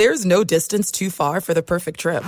There's no distance too far for the perfect trip.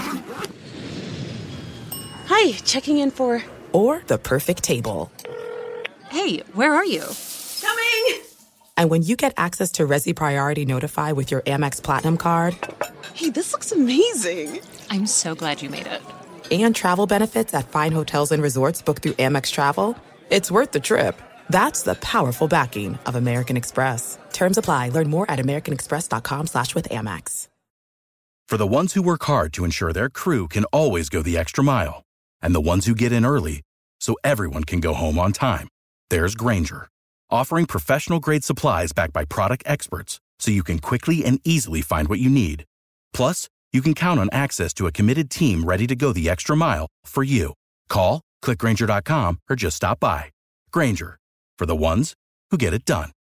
Hi, checking in for... Or the perfect table. Hey, where are you? Coming! And when you get access to Resi Priority Notify with your Amex Platinum card... Hey, this looks amazing. I'm so glad you made it. And travel benefits at fine hotels and resorts booked through Amex Travel, it's worth the trip. That's the powerful backing of American Express. Terms apply. Learn more at americanexpress.com/withAmex. For the ones who work hard to ensure their crew can always go the extra mile, and the ones who get in early so everyone can go home on time, there's Grainger, offering professional-grade supplies backed by product experts so you can quickly and easily find what you need. Plus, you can count on access to a committed team ready to go the extra mile for you. Call, click Grainger.com, or just stop by. Grainger, for the ones who get it done.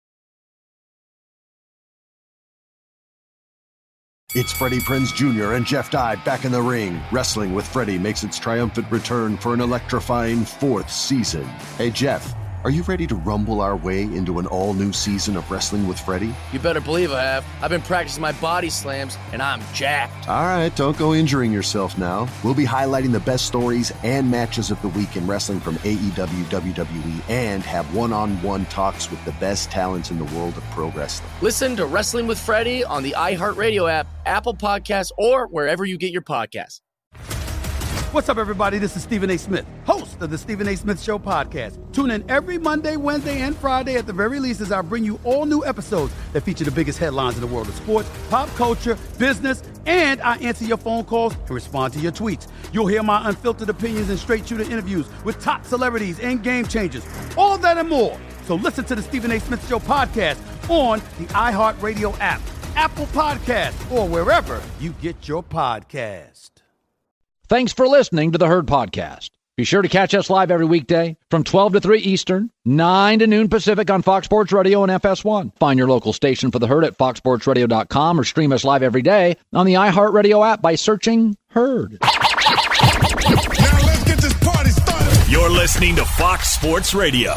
It's Freddie Prinze Jr. and Jeff Dye back in the ring. Wrestling with Freddie makes its triumphant return for an electrifying 4th season. Hey, Jeff, are you ready to rumble our way into an all-new season of Wrestling with Freddie? You better believe I have. I've been practicing my body slams, and I'm jacked. All right, don't go injuring yourself now. We'll be highlighting the best stories and matches of the week in wrestling from AEW, WWE, and have one-on-one talks with the best talents in the world of pro wrestling. Listen to Wrestling with Freddie on the iHeartRadio app, Apple Podcasts, or wherever you get your podcasts. What's up, everybody? This is Stephen A. Smith, host of the Stephen A. Smith Show podcast. Tune in every Monday, Wednesday, and Friday at the very least as I bring you all new episodes that feature the biggest headlines in the world of sports, pop culture, business, and I answer your phone calls and respond to your tweets. You'll hear my unfiltered opinions and straight-shooter interviews with top celebrities and game changers. All that and more. So listen to the Stephen A. Smith Show podcast on the iHeartRadio app, Apple Podcasts, or wherever you get your podcast. Thanks for listening to the Herd Podcast. Be sure to catch us live every weekday from 12 to 3 Eastern, 9 to noon Pacific on Fox Sports Radio and FS1. Find your local station for the Herd at foxsportsradio.com or stream us live every day on the iHeartRadio app by searching Herd. Now let's get this party started. You're listening to Fox Sports Radio.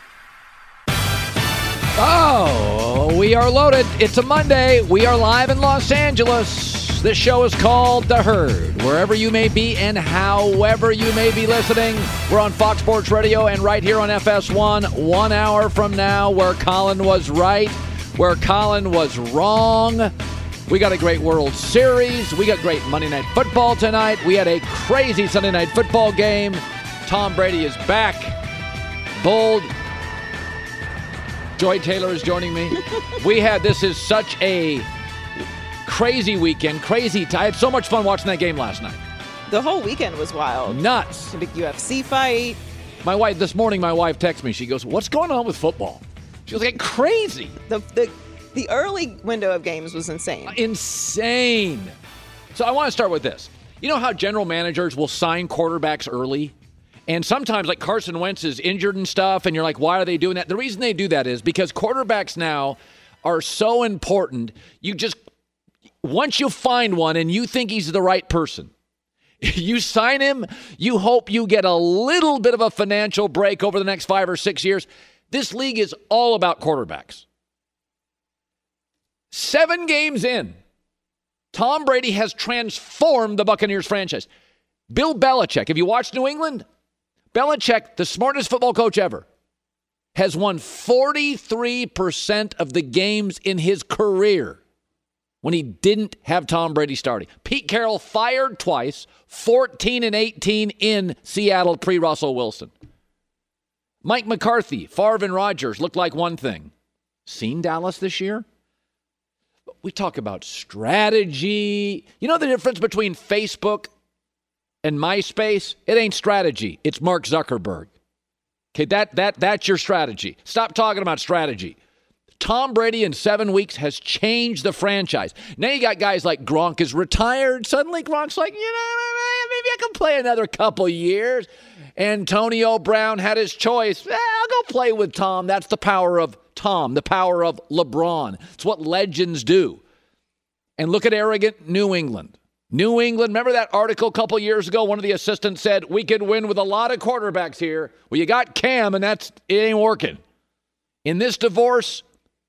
Oh, we are loaded. It's a Monday. We are live in Los Angeles. This show is called The Herd. Wherever you may be and however you may be listening, we're on Fox Sports Radio and right here on FS1 1 hour from now, where Colin was right, where Colin was wrong. We got a great World Series. We got great Monday Night Football tonight. We had a crazy Sunday Night Football game. Tom Brady is back. Bold. Joy Taylor is joining me. This is such a crazy weekend, crazy time. I had so much fun watching that game last night. The whole weekend was wild. Nuts. The big UFC fight. This morning, my wife texted me. She goes, "What's going on with football?" She was like, crazy. The early window of games was insane. Insane. So I want to start with this. You know how general managers will sign quarterbacks early? And sometimes, like, Carson Wentz is injured and stuff, and you're like, why are they doing that? The reason they do that is because quarterbacks now are so important. Once you find one and you think he's the right person, you sign him, you hope you get a little bit of a financial break over the next 5 or 6 years. This league is all about quarterbacks. 7 games in, Tom Brady has transformed the Buccaneers franchise. Bill Belichick, have you watched New England? Belichick, the smartest football coach ever, has won 43% of the games in his career when he didn't have Tom Brady starting. Pete Carroll fired twice, 14-18 in Seattle pre-Russell Wilson. Mike McCarthy, Favre and Rodgers looked like one thing. Seen Dallas this year? We talk about strategy. You know the difference between Facebook and MySpace? It ain't strategy. It's Mark Zuckerberg. Okay, that's your strategy. Stop talking about strategy. Tom Brady in 7 weeks has changed the franchise. Now you got guys like Gronk is retired. Suddenly Gronk's like, maybe I can play another couple years. Antonio Brown had his choice. I'll go play with Tom. That's the power of Tom, the power of LeBron. It's what legends do. And look at arrogant New England. New England, remember that article a couple years ago? One of the assistants said, we could win with a lot of quarterbacks here. Well, you got Cam, and it ain't working. In this divorce,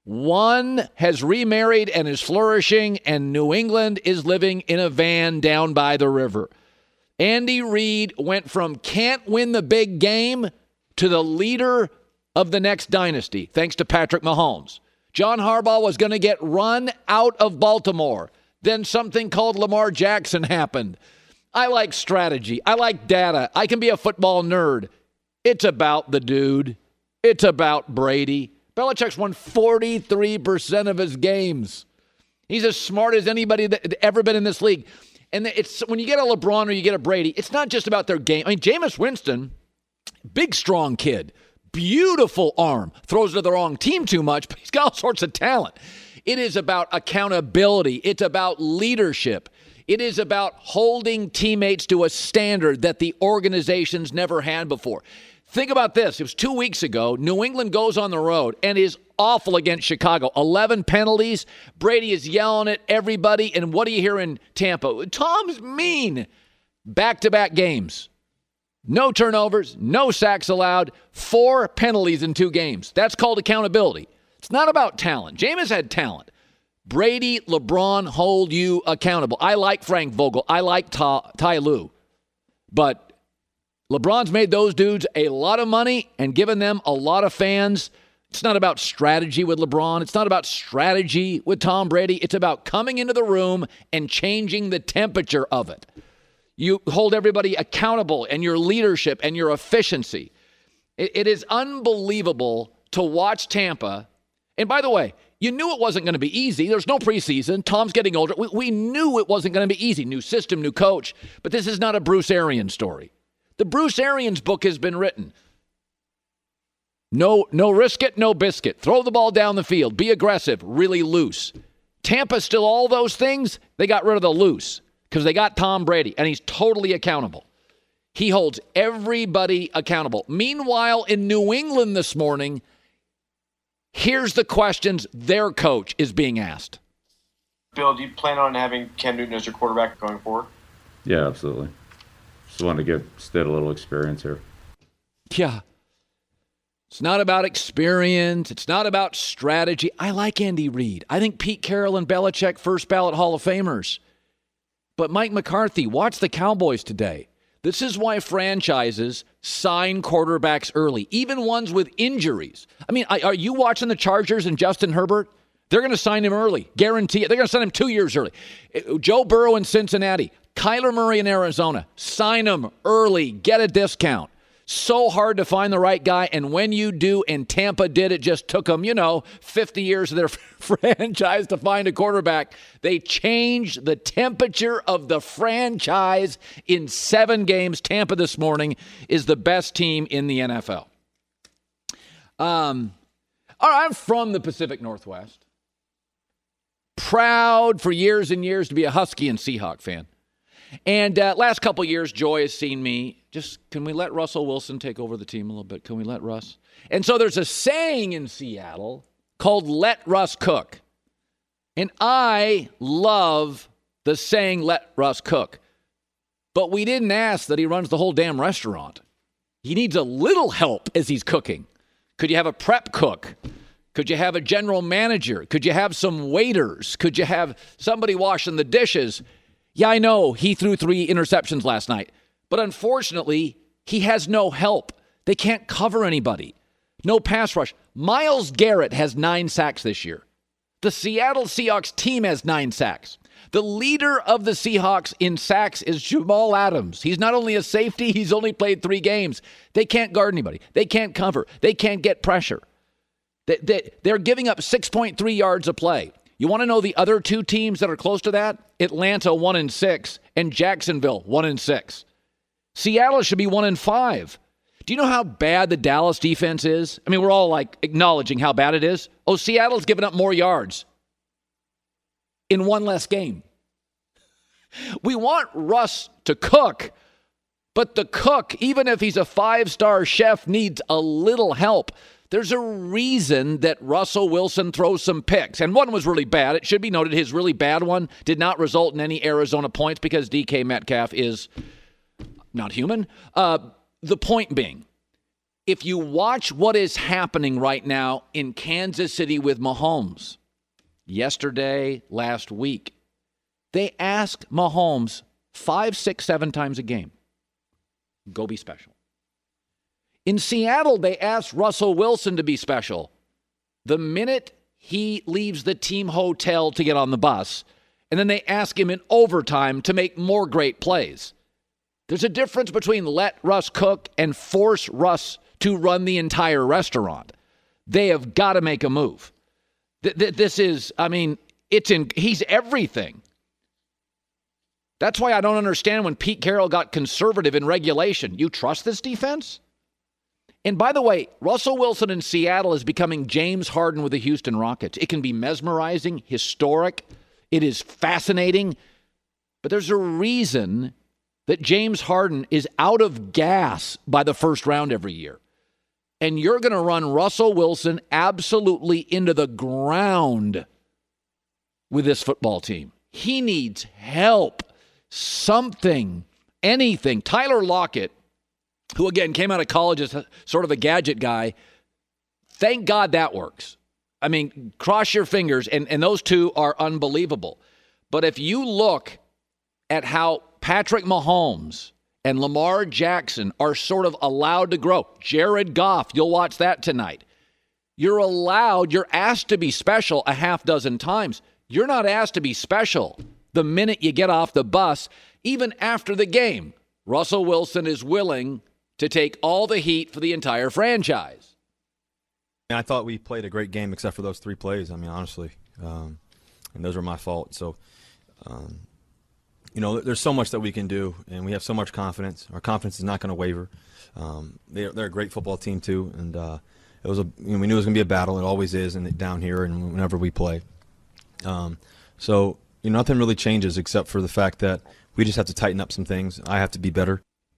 One has remarried and is flourishing, and New England is living in a van down by the river. Andy Reid went from can't win the big game to the leader of the next dynasty, thanks to Patrick Mahomes. John Harbaugh was going to get run out of Baltimore. Then something called Lamar Jackson happened. I like strategy. I like data. I can be a football nerd. It's about the dude. It's about Brady. Belichick's won 43% of his games. He's as smart as anybody that ever been in this league. And it's when you get a LeBron or you get a Brady, it's not just about their game. I mean, Jameis Winston, big, strong kid, beautiful arm, throws to the wrong team too much, but he's got all sorts of talent. It is about accountability. It's about leadership. It is about holding teammates to a standard that the organization's never had before. Think about this. It was 2 weeks ago. New England goes on the road and is awful against Chicago. 11 penalties. Brady is yelling at everybody. And what do you hear in Tampa? Tom's mean. Back-to-back games. No turnovers, no sacks allowed, 4 penalties in 2 games. That's called accountability. It's not about talent. Jameis had talent. Brady, LeBron hold you accountable. I like Frank Vogel. I like Ty Lue. But LeBron's made those dudes a lot of money and given them a lot of fans. It's not about strategy with LeBron. It's not about strategy with Tom Brady. It's about coming into the room and changing the temperature of it. You hold everybody accountable and your leadership and your efficiency. It is unbelievable to watch Tampa. And by the way, you knew it wasn't going to be easy. There's no preseason. Tom's getting older. We knew it wasn't going to be easy. New system, new coach. But this is not a Bruce Arians story. The Bruce Arians book has been written. No risk it, no biscuit. Throw the ball down the field. Be aggressive, really loose. Tampa's still all those things. They got rid of the loose because they got Tom Brady, and he's totally accountable. He holds everybody accountable. Meanwhile, in New England this morning, here's the questions their coach is being asked. Bill, do you plan on having Cam Newton as your quarterback going forward? Yeah, absolutely. Just want to give Stitt a little experience here. Yeah. It's not about experience. It's not about strategy. I like Andy Reid. I think Pete Carroll and Belichick, first ballot Hall of Famers. But Mike McCarthy, watch the Cowboys today. This is why franchises sign quarterbacks early, even ones with injuries. I mean, are you watching the Chargers and Justin Herbert? They're going to sign him early. Guarantee it. They're going to sign him 2 years early. Joe Burrow in Cincinnati. Kyler Murray in Arizona. Sign him early. Get a discount. So hard to find the right guy, and when you do, and Tampa did, it just took them, 50 years of their franchise to find a quarterback. They changed the temperature of the franchise in 7 games. Tampa this morning is the best team in the NFL. All right, I'm from the Pacific Northwest. Proud for years and years to be a Husky and Seahawk fan. And last couple years, Joy has seen me. Can we let Russell Wilson take over the team a little bit? Can we let Russ? And so there's a saying in Seattle called let Russ cook. And I love the saying let Russ cook. But we didn't ask that he runs the whole damn restaurant. He needs a little help as he's cooking. Could you have a prep cook? Could you have a general manager? Could you have some waiters? Could you have somebody washing the dishes? Yeah, I know he threw 3 interceptions last night, but unfortunately, he has no help. They can't cover anybody. No pass rush. Myles Garrett has 9 sacks this year. The Seattle Seahawks team has 9 sacks. The leader of the Seahawks in sacks is Jamal Adams. He's not only a safety, he's only played 3 games. They can't guard anybody. They can't cover. They can't get pressure. They're giving up 6.3 yards a play. You want to know the other 2 teams that are close to that? Atlanta 1-6 and Jacksonville 1-6. Seattle should be 1-5. Do you know how bad the Dallas defense is? I mean, we're all like acknowledging how bad it is. Oh, Seattle's given up more yards in 1 less game. We want Russ to cook, but the cook, even if he's a 5-star chef, needs a little help. There's a reason that Russell Wilson throws some picks, and one was really bad. It should be noted his really bad one did not result in any Arizona points because DK Metcalf is not human. The point being, If you watch what is happening right now in Kansas City with Mahomes, yesterday, last week, they ask Mahomes 5, 6, 7 times a game, go be special. In Seattle, they asked Russell Wilson to be special. The minute he leaves the team hotel to get on the bus, and then they ask him in overtime to make more great plays. There's a difference between let Russ cook and force Russ to run the entire restaurant. They have got to make a move. This is, he's everything. That's why I don't understand when Pete Carroll got conservative in regulation. You trust this defense? And by the way, Russell Wilson in Seattle is becoming James Harden with the Houston Rockets. It can be mesmerizing, historic. It is fascinating. But there's a reason that James Harden is out of gas by the first round every year. And you're going to run Russell Wilson absolutely into the ground with this football team. He needs help, something, anything. Tyler Lockett, who, again, came out of college as sort of a gadget guy, thank God that works. I mean, cross your fingers, and those two are unbelievable. But if you look at how Patrick Mahomes and Lamar Jackson are sort of allowed to grow. Jared Goff, you'll watch that tonight. You're asked to be special a half dozen times. You're not asked to be special the minute you get off the bus, even after the game. Russell Wilson is willing to take all the heat for the entire franchise. And I thought we played a great game except for those 3 plays, honestly. And those were my fault. So, there's so much that we can do, and we have so much confidence. Our confidence is not going to waver. They're a great football team too, and we knew it was going to be a battle. It always is, and down here, and whenever we play. So nothing really changes except for the fact that we just have to tighten up some things. I have to be better.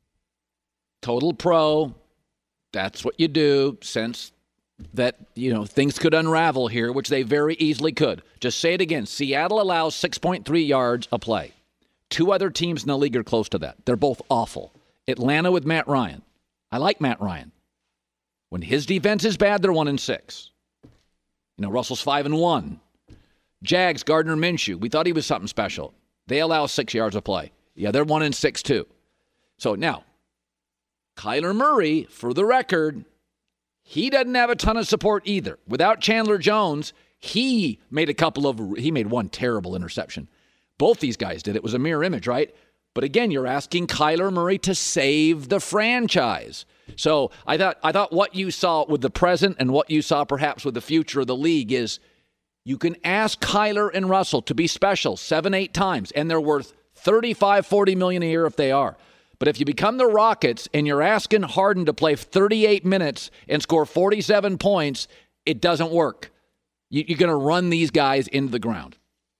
Total pro. That's what you do. Sense that things could unravel here, which they very easily could. Just say it again. Seattle allows 6.3 yards a play. 2 other teams in the league are close to that. They're both awful. Atlanta with Matt Ryan. I like Matt Ryan. When his defense is bad, they're 1-6. Russell's 5-1. Jags, Gardner Minshew. We thought he was something special. They allow 6 yards a play. Yeah, they're 1-6 too. So now, Kyler Murray, for the record, he doesn't have a ton of support either. Without Chandler Jones, he made one terrible interception. Both these guys did. It was a mirror image, right? But again, you're asking Kyler Murray to save the franchise. So I thought what you saw with the present and what you saw perhaps with the future of the league is you can ask Kyler and Russell to be special 7-8 times, and they're worth $35-40 million a year if they are. But if you become the Rockets and you're asking Harden to play 38 minutes and score 47 points, it doesn't work. You're going to run these guys into the ground.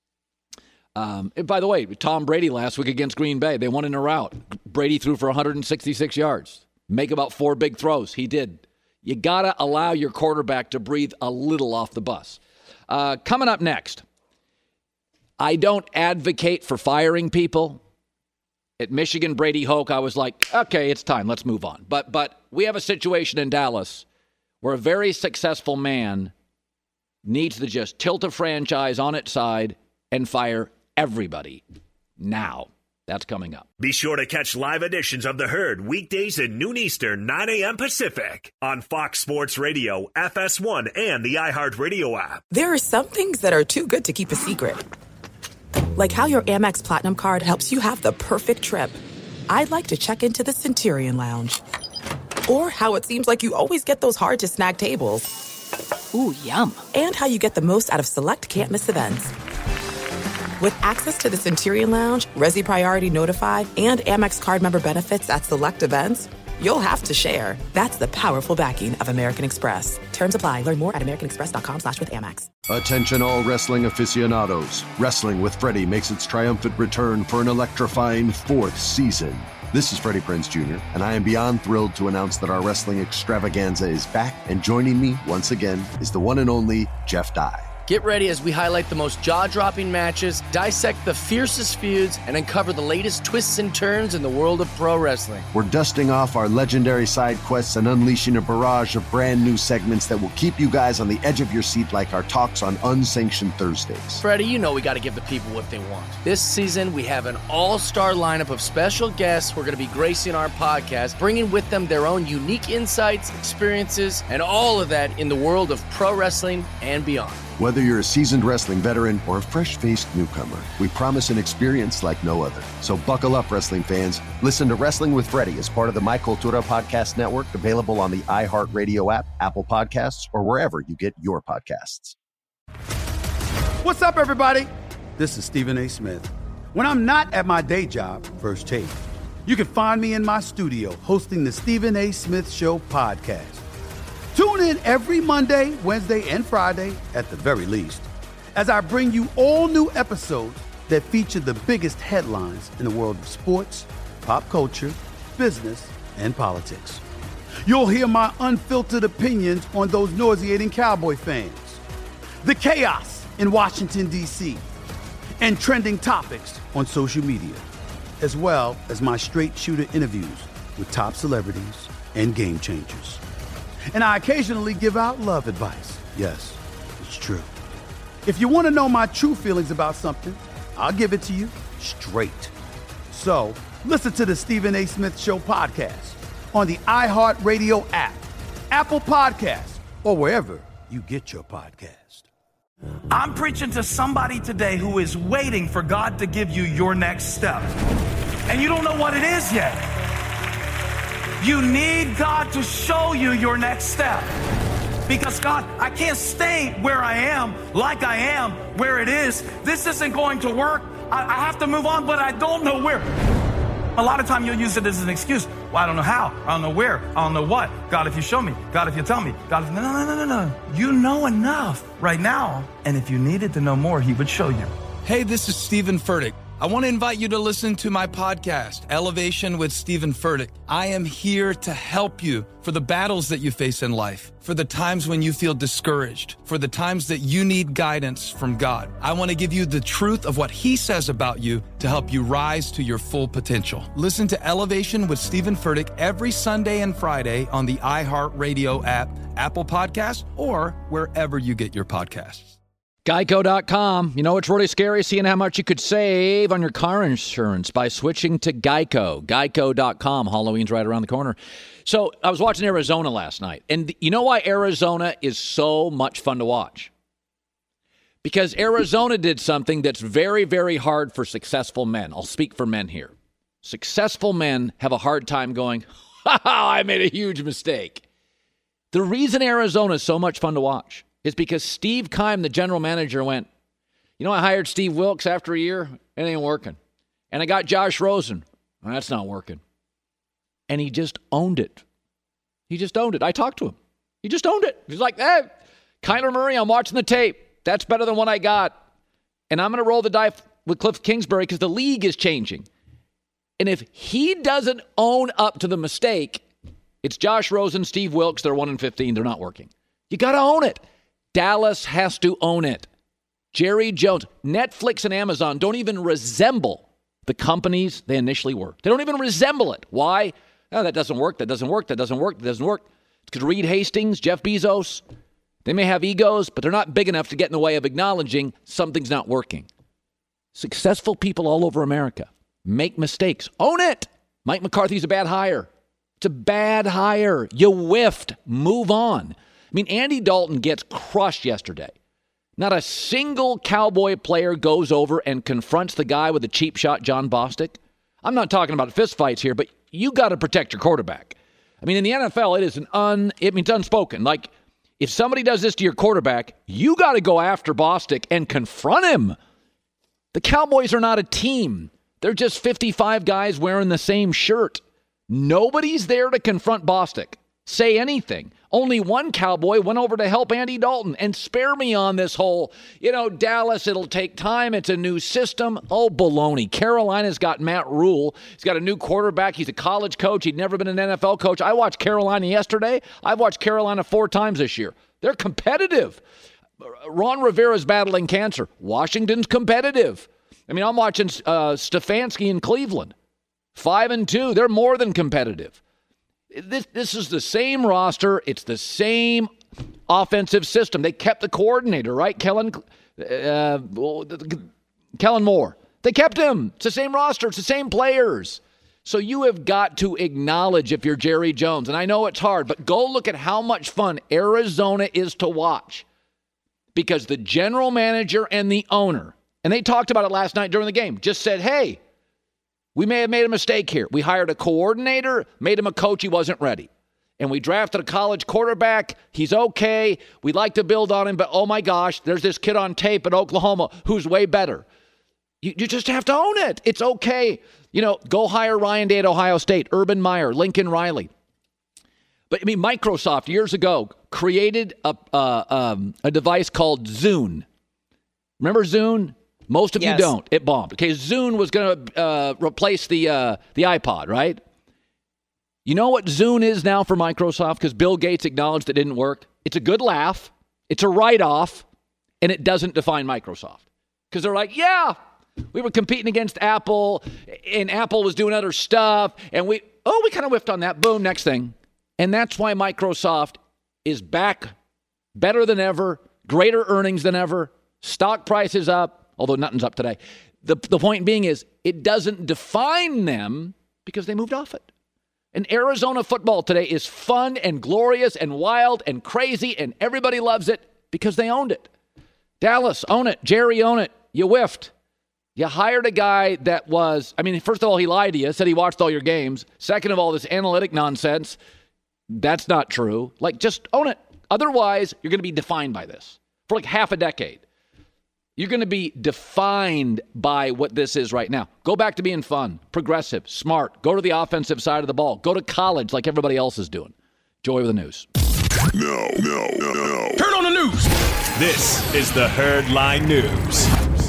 And by the way, Tom Brady last week against Green Bay, they won in a rout. Brady threw for 166 yards. Make about 4 big throws. He did. You got to allow your quarterback to breathe a little off the bus. Coming up next, I don't advocate for firing people. At Michigan, Brady Hoke, I was like, okay, it's time. Let's move on. But we have a situation in Dallas where a very successful man needs to just tilt a franchise on its side and fire everybody now. That's coming up. Be sure to catch live editions of The Herd weekdays at noon Eastern, 9 a.m. Pacific on Fox Sports Radio, FS1, and the iHeartRadio app. There are some things that are too good to keep a secret. Like how your Amex Platinum card helps you have the perfect trip. I'd like to check into the Centurion Lounge. Or how it seems like you always get those hard-to-snag tables. Ooh, yum. And how you get the most out of select can't-miss events. With access to the Centurion Lounge, Resi Priority Notified, and Amex card member benefits at select events, you'll have to share. That's the powerful backing of American Express. Terms apply. Learn more at americanexpress.com/withAmex. Attention all wrestling aficionados. Wrestling with Freddie makes its triumphant return for an electrifying 4th season. This is Freddie Prinze Jr., and I am beyond thrilled to announce that our wrestling extravaganza is back, and joining me once again is the one and only Jeff Dye. Get ready as we highlight the most jaw-dropping matches, dissect the fiercest feuds, and uncover the latest twists and turns in the world of pro wrestling. We're dusting off our legendary side quests and unleashing a barrage of brand new segments that will keep you guys on the edge of your seat like our talks on Unsanctioned Thursdays. Freddie, you know we got to give the people what they want. This season, we have an all-star lineup of special guests who are going to be gracing our podcast, bringing with them their own unique insights, experiences, and all of that in the world of pro wrestling and beyond. Whether you're a seasoned wrestling veteran or a fresh-faced newcomer, we promise an experience like no other. So buckle up, wrestling fans. Listen to Wrestling with Freddie as part of the My Cultura Podcast Network, available on the iHeartRadio app, Apple Podcasts, or wherever you get your podcasts. What's up, everybody? This is Stephen A. Smith. When I'm not at my day job, First Take, you can find me in my studio hosting the Stephen A. Smith Show podcast. Tune in every Monday, Wednesday, and Friday, at the very least, as I bring you all new episodes that feature the biggest headlines in the world of sports, pop culture, business, and politics. You'll hear my unfiltered opinions on those nauseating Cowboy fans, the chaos in Washington, D.C., and trending topics on social media, as well as my straight shooter interviews with top celebrities and game changers. And I occasionally give out love advice. Yes, it's true. If you want to know my true feelings about something, I'll give it to you straight. So listen to the Stephen A. Smith Show podcast on the iHeartRadio app, Apple Podcasts, or wherever you get your podcast. I'm preaching to somebody today who is waiting for God to give you your next step. And you don't know what it is yet. You need God to show you your next step. Because God, I can't stay where I am, like I am, where it is. This isn't going to work. I have to move on, but I don't know where. A lot of time you'll use it as an excuse. Well, I don't know how. I don't know where. I don't know what. God, if you show me. God, if you tell me. God, if... No. You know enough right now. And if you needed to know more, he would show you. Hey, this is Stephen Furtick. I want to invite you to listen to my podcast, Elevation with Stephen Furtick. I am here to help you for the battles that you face in life, for the times when you feel discouraged, for the times that you need guidance from God. I want to give you the truth of what he says about you to help you rise to your full potential. Listen to Elevation with Stephen Furtick every Sunday and Friday on the iHeartRadio app, Apple Podcasts, or wherever you get your podcasts. Geico.com. You know, it's really scary seeing how much you could save on your car insurance by switching to Geico. Geico.com. Halloween's right around the corner. So I was watching Arizona last night. And you know why Arizona is so much fun to watch? Because Arizona did something that's very, very hard for successful men. I'll speak for men here. Successful men have a hard time going, I made a huge mistake. The reason Arizona is so much fun to watch is because Steve Keim, the general manager, went, you know, I hired Steve Wilkes after a year. It ain't working. And I got Josh Rosen. Well, that's not working. And he just owned it. He just owned it. I talked to him. He just owned it. He's like, hey, Kyler Murray, I'm watching the tape. That's better than what I got. And I'm going to roll the dice with Cliff Kingsbury because the league is changing. And if he doesn't own up to the mistake, it's Josh Rosen, Steve Wilkes. They're 1-15. They're not working. You got to own it. Dallas has to own it. Jerry Jones, Netflix and Amazon don't even resemble the companies they initially were. They don't even resemble it. Why? Oh, that doesn't work. That doesn't work. That doesn't work. That doesn't work. It's because Reed Hastings, Jeff Bezos, they may have egos, but they're not big enough to get in the way of acknowledging something's not working. Successful people all over America make mistakes. Own it. Mike McCarthy's a bad hire. It's a bad hire. You whiffed. Move on. I mean, Andy Dalton gets crushed yesterday. Not a single Cowboy player goes over and confronts the guy with the cheap shot, John Bostic. I'm not talking about fistfights here, but you got to protect your quarterback. I mean, in the NFL, it's unspoken. Like, if somebody does this to your quarterback, you got to go after Bostic and confront him. The Cowboys are not a team. They're just 55 guys wearing the same shirt. Nobody's there to confront Bostic. Say anything. Only one Cowboy went over to help Andy Dalton. And spare me on this whole, Dallas, it'll take time. It's a new system. Oh, baloney. Carolina's got Matt Rule. He's got a new quarterback. He's a college coach. He'd never been an NFL coach. I watched Carolina yesterday. I've watched Carolina 4 times this year. They're competitive. Ron Rivera's battling cancer. Washington's competitive. I mean, I'm watching Stefanski in Cleveland. 5-2. They're more than competitive. This is the same roster. It's the same offensive system. They kept the coordinator, right? Kellen Moore. They kept him. It's the same roster. It's the same players. So you have got to acknowledge if you're Jerry Jones, and I know it's hard, but go look at how much fun Arizona is to watch. Because the general manager and the owner, and they talked about it last night during the game, just said, hey, we may have made a mistake here. We hired a coordinator, made him a coach. He wasn't ready. And we drafted a college quarterback. He's okay. We'd like to build on him, but oh my gosh, there's this kid on tape at Oklahoma who's way better. You just have to own it. It's okay. Go hire Ryan Day at Ohio State, Urban Meyer, Lincoln Riley. But, I mean, Microsoft years ago created a device called Zune. Remember Zune? Most of you don't. It bombed. Okay, Zune was going to replace the iPod, right? You know what Zune is now for Microsoft? Because Bill Gates acknowledged it didn't work. It's a good laugh. It's a write-off. And it doesn't define Microsoft. Because they're like, yeah, we were competing against Apple, and Apple was doing other stuff, and we kind of whiffed on that. Boom, next thing. And that's why Microsoft is back better than ever, greater earnings than ever, stock price is up, although nothing's up today. The point being is it doesn't define them because they moved off it. And Arizona football today is fun and glorious and wild and crazy, and everybody loves it because they owned it. Dallas, own it. Jerry, own it. You whiffed. You hired a guy that was, first of all, he lied to you, said he watched all your games. Second of all, this analytic nonsense, that's not true. Just own it. Otherwise, you're going to be defined by this for half a decade. You're going to be defined by what this is right now. Go back to being fun, progressive, smart. Go to the offensive side of the ball. Go to college like everybody else is doing. Joy with the news. No. Turn on the news. This is the Herd Line News.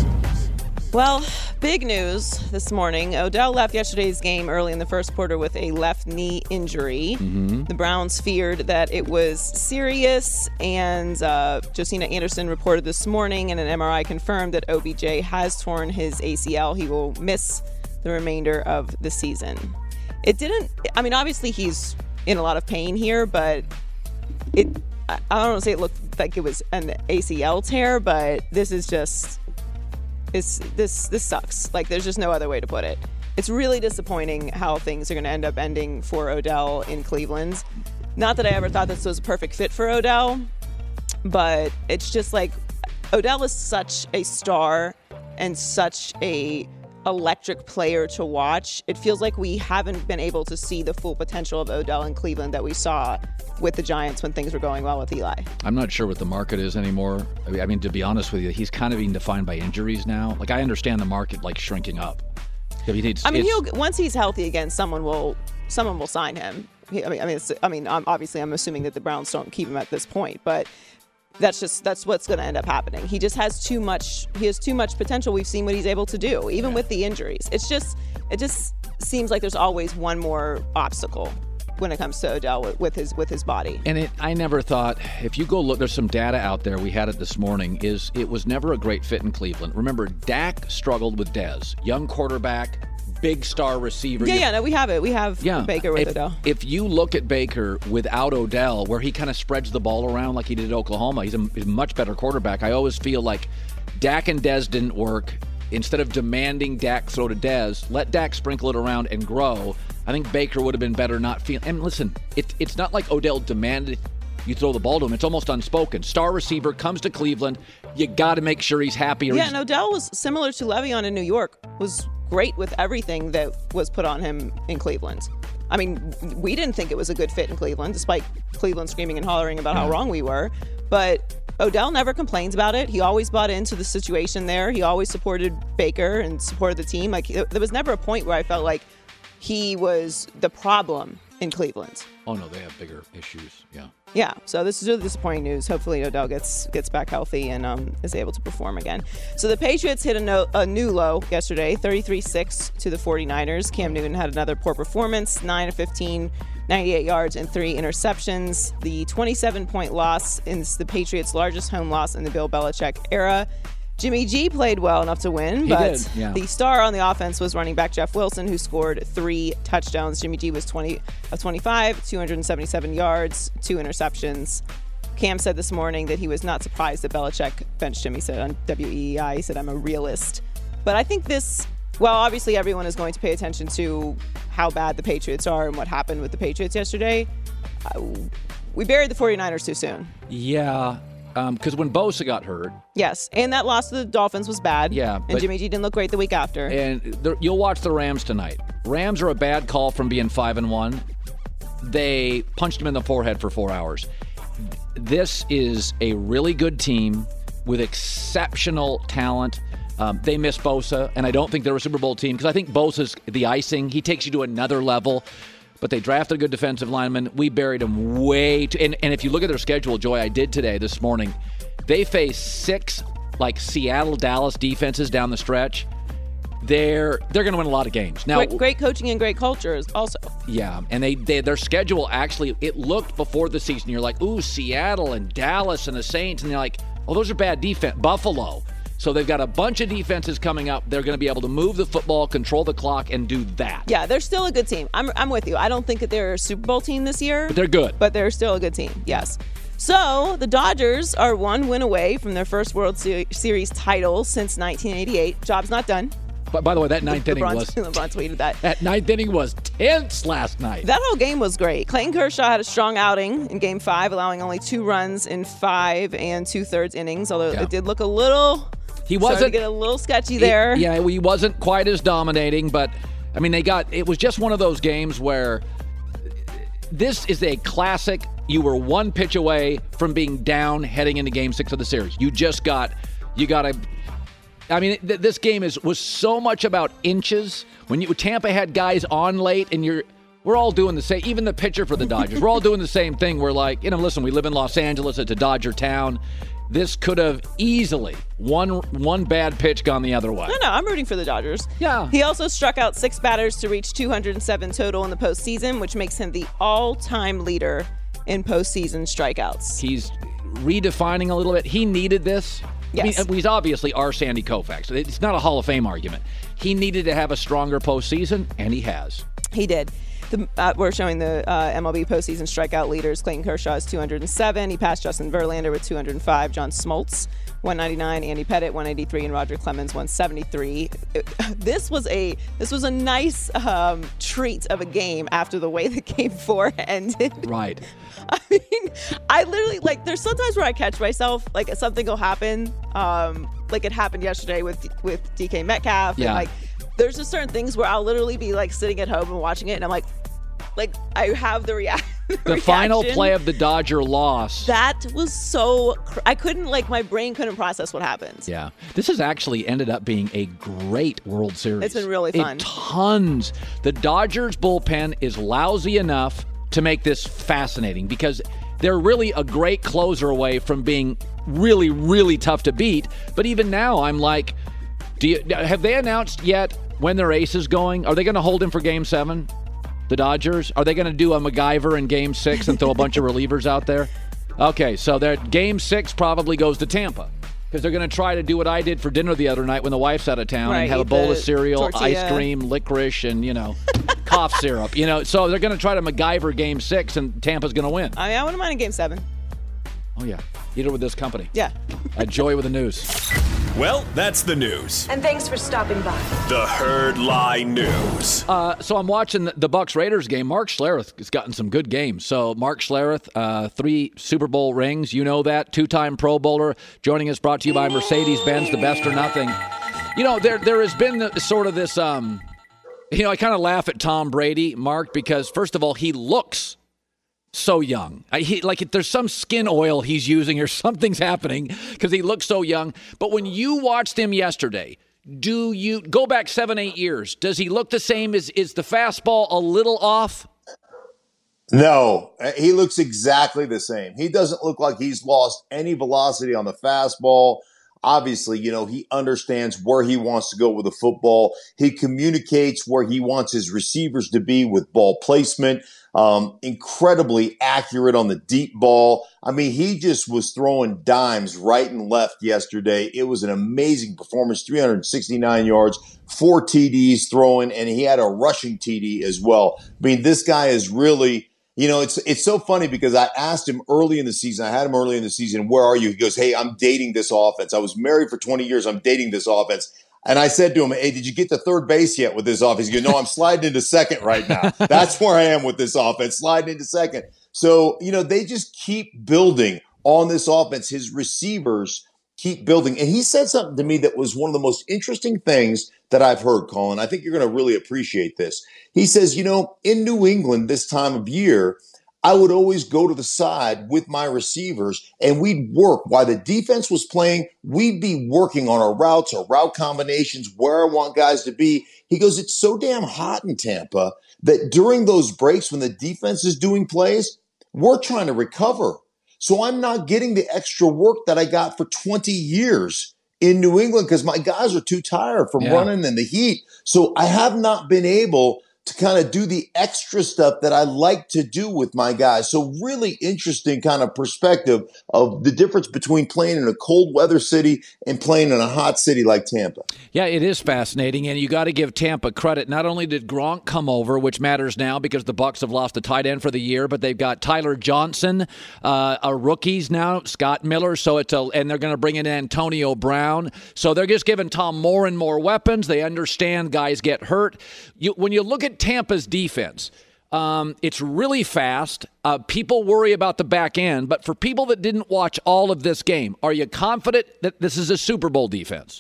Well, big news this morning. Odell left yesterday's game early in the first quarter with a left knee injury. Mm-hmm. The Browns feared that it was serious, and Josina Anderson reported this morning, and an MRI confirmed that OBJ has torn his ACL. He will miss the remainder of the season. Obviously he's in a lot of pain here, but I don't want to say it looked like it was an ACL tear, but this is just... This sucks. There's just no other way to put it. It's really disappointing how things are going to end up ending for Odell in Cleveland. Not that I ever thought this was a perfect fit for Odell, but it's just Odell is such a star and such a electric player to watch. It feels like we haven't been able to see the full potential of Odell in Cleveland that we saw with the Giants when things were going well with Eli. I'm not sure what the market is anymore. To be honest with you, he's kind of being defined by injuries now. I understand the market shrinking up. Once he's healthy again, someone will sign him. Obviously, I'm assuming that the Browns don't keep him at this point, but that's what's going to end up happening. He just has too much. He has too much potential. We've seen what he's able to do, even with the injuries. It just seems like there's always one more obstacle when it comes to Odell with his body. And I never thought, if you go look, there's some data out there, we had it this morning, it was never a great fit in Cleveland. Remember, Dak struggled with Dez, young quarterback, big star receiver. We have it. We have Baker with Odell. If you look at Baker without Odell, where he kind of spreads the ball around like he did at Oklahoma, he's a much better quarterback. I always feel like Dak and Dez didn't work. Instead of demanding Dak throw to Dez, let Dak sprinkle it around and grow. I think Baker would have been better not feeling. And listen, it's not like Odell demanded you throw the ball to him. It's almost unspoken. Star receiver comes to Cleveland. You got to make sure he's happy. And Odell was similar to Le'Veon in New York. Was great with everything that was put on him in Cleveland. We didn't think it was a good fit in Cleveland, despite Cleveland screaming and hollering about how wrong we were. But Odell never complains about it. He always bought into the situation there. He always supported Baker and supported the team. There was never a point where I felt like he was the problem in Cleveland. Oh, no, they have bigger issues. Yeah. Yeah, so this is really disappointing news. Hopefully Odell gets back healthy and is able to perform again. So the Patriots hit a new low yesterday, 33-6 to the 49ers. Cam Newton had another poor performance, 9 of 15 98 yards and 3 interceptions. The 27-point loss is the Patriots' largest home loss in the Bill Belichick era. Jimmy G played well enough to win, but the star on the offense was running back Jeff Wilson, who scored 3 touchdowns. Jimmy G was 20 of 25, 277 yards, 2 interceptions. Cam said this morning that he was not surprised that Belichick benched him. He said on WEEI, he said, "I'm a realist." But I think obviously everyone is going to pay attention to how bad the Patriots are and what happened with the Patriots yesterday. We buried the 49ers too soon. Yeah. Because when Bosa got hurt. Yes, and that loss to the Dolphins was bad. Yeah. And Jimmy G didn't look great the week after. And you'll watch the Rams tonight. Rams are a bad call from being 5-1. They punched him in the forehead for 4 hours. This is a really good team with exceptional talent. They miss Bosa, and I don't think they're a Super Bowl team because I think Bosa's the icing. He takes you to another level. But they drafted a good defensive lineman. We buried him way too. And if you look at their schedule, Joy, I did today, this morning, they face 6 Seattle, Dallas defenses down the stretch. They're going to win a lot of games. Now, great coaching and great culture also. Yeah, and their schedule actually, it looked before the season, you're like, ooh, Seattle and Dallas and the Saints, and they're like, oh, those are bad defense. Buffalo. So they've got a bunch of defenses coming up. They're going to be able to move the football, control the clock, and do that. Yeah, they're still a good team. I'm with you. I don't think that they're a Super Bowl team this year. But they're good. But they're still a good team, yes. So the Dodgers are 1 win away from their first World Series title since 1988. Job's not done. But by the way, that ninth inning was... LeBron tweeted that. That ninth inning was tense last night. That whole game was great. Clayton Kershaw had a strong outing in Game 5, allowing only 2 runs in 5 2/3 innings, although it did look a little... He wasn't started to get a little sketchy there. He wasn't quite as dominating, but I mean, it was just one of those games where this is a classic. You were 1 pitch away from being down heading into Game 6 of the series. This game was so much about inches. When Tampa had guys on late, and we're all doing the same. Even the pitcher for the Dodgers, we're all doing the same thing. We're like, listen, we live in Los Angeles. It's a Dodger town. This could have easily one bad pitch gone the other way. No, I'm rooting for the Dodgers. Yeah. He also struck out 6 batters to reach 207 total in the postseason, which makes him the all-time leader in postseason strikeouts. He's redefining a little bit. He needed this. Yes. I mean, he's obviously our Sandy Koufax. It's not a Hall of Fame argument. He needed to have a stronger postseason, and he has. He did. We're showing the MLB postseason strikeout leaders. Clayton Kershaw is 207. He passed Justin Verlander with 205. John Smoltz, 199. Andy Pettitte, 183. And Roger Clemens, 173. This was a nice treat of a game after the way the Game 4 ended. Right. I mean, I literally, there's sometimes where I catch myself, something will happen, like it happened yesterday with DK Metcalf. Yeah. And, there's just certain things where I'll literally be sitting at home and watching it, and I'm like I have the reaction. The final play of the Dodger loss. That was so. I couldn't my brain couldn't process what happened. Yeah, this has actually ended up being a great World Series. It's been really fun. Tons. The Dodgers bullpen is lousy enough to make this fascinating because they're really a great closer away from being really, really tough to beat. But even now, I'm like, have they announced yet when their ace is going? Are they going to hold him for Game 7? The Dodgers? Are they going to do a MacGyver in Game 6 and throw a bunch of relievers out there? Okay, so that Game 6 probably goes to Tampa because they're going to try to do what I did for dinner the other night when the wife's out of town and have a bowl of cereal, tortilla, ice cream, licorice, and, cough syrup. So they're going to try to MacGyver Game 6 and Tampa's going to win. I mean, I wouldn't mind in Game 7. Oh, yeah. Eat it with this company. Yeah. Joy with the news. Well, that's the news. And thanks for stopping by. The Herd Lie News. So I'm watching the Bucs-Raiders game. Mark Schlereth has gotten some good games. So Mark Schlereth, 3 Super Bowl rings. You know that. 2-time Pro Bowler. Joining us, brought to you by Mercedes-Benz, the best or nothing. There has been sort of this, I kind of laugh at Tom Brady, Mark, because first of all, he looks so young. There's some skin oil he's using or something's happening because he looks so young. But when you watched him yesterday, do you go back 7-8 years? Does he look the same? Is the fastball a little off? No, he looks exactly the same. He doesn't look like he's lost any velocity on the fastball. Obviously, he understands where he wants to go with the football. He communicates where he wants his receivers to be with ball placement. Incredibly accurate on the deep ball. I mean, he just was throwing dimes right and left yesterday. It was an amazing performance, 369 yards, 4 TDs throwing, and he had a rushing TD as well. I mean, this guy is really, it's so funny because I asked him early in the season, where are you? He goes, hey, I'm dating this offense. I was married for 20 years. I'm dating this offense. And I said to him, hey, did you get to third base yet with this offense? He goes, no, I'm sliding into second right now. That's where I am with this offense, sliding into second. So, they just keep building on this offense. His receivers keep building. And he said something to me that was one of the most interesting things that I've heard, Colin. I think you're going to really appreciate this. He says, in New England this time of year, I would always go to the side with my receivers and we'd work. While the defense was playing, we'd be working on our routes, our route combinations, where I want guys to be. He goes, it's so damn hot in Tampa that during those breaks when the defense is doing plays, we're trying to recover. So I'm not getting the extra work that I got for 20 years in New England because my guys are too tired from running in the heat. So I have not been able to kind of do the extra stuff that I like to do with my guys. So really interesting kind of perspective of the difference between playing in a cold weather city and playing in a hot city like Tampa. Yeah, it is fascinating, and you got to give Tampa credit. Not only did Gronk come over, which matters now because the Bucs have lost a tight end for the year, but they've got Tyler Johnson, rookies now, Scott Miller, and they're going to bring in Antonio Brown. So they're just giving Tom more and more weapons. They understand guys get hurt. When you look at Tampa's defense, it's really fast. People worry about the back end, but for people that didn't watch all of this game, are you confident that this is a Super Bowl defense?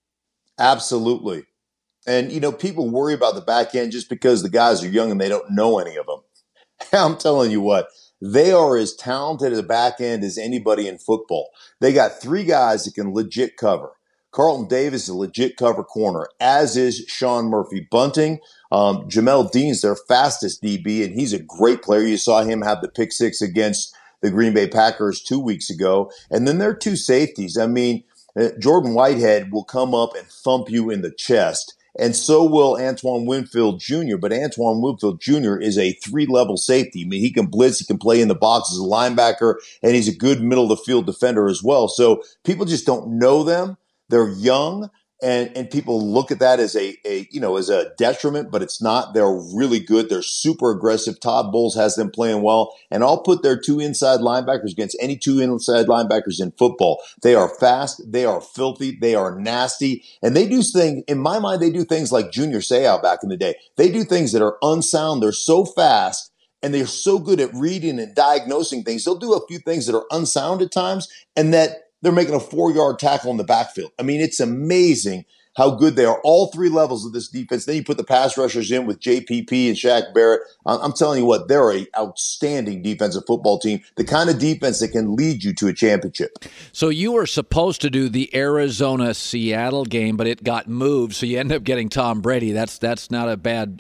Absolutely. And, people worry about the back end just because the guys are young and they don't know any of them. I'm telling you what, they are as talented at the back end as anybody in football. They got 3 guys that can legit cover. Carlton Davis is a legit cover corner, as is Sean Murphy-Bunting. Jamel Dean's their fastest DB, and he's a great player. You saw him have the pick 6 against the Green Bay Packers 2 weeks ago. And then there are 2 safeties. I mean, Jordan Whitehead will come up and thump you in the chest, and so will Antoine Winfield Jr. But Antoine Winfield Jr. is a 3-level safety. I mean, he can blitz, he can play in the box as a linebacker, and he's a good middle-of-the-field defender as well. So people just don't know them. They're young, and people look at that as as a detriment, but it's not. They're really good. They're super aggressive. Todd Bowles has them playing well, and I'll put their 2 inside linebackers against any 2 inside linebackers in football. They are fast. They are filthy. They are nasty, and they do things. In my mind, they do things like Junior Seau back in the day. They do things that are unsound. They're so fast, and they're so good at reading and diagnosing things. They'll do a few things that are unsound at times, and that they're making a 4-yard tackle in the backfield. I mean, it's amazing how good they are. All 3 levels of this defense. Then you put the pass rushers in with JPP and Shaq Barrett. I'm telling you what, they're an outstanding defensive football team, the kind of defense that can lead you to a championship. So you were supposed to do the Arizona-Seattle game, but it got moved, so you end up getting Tom Brady. That's not a bad,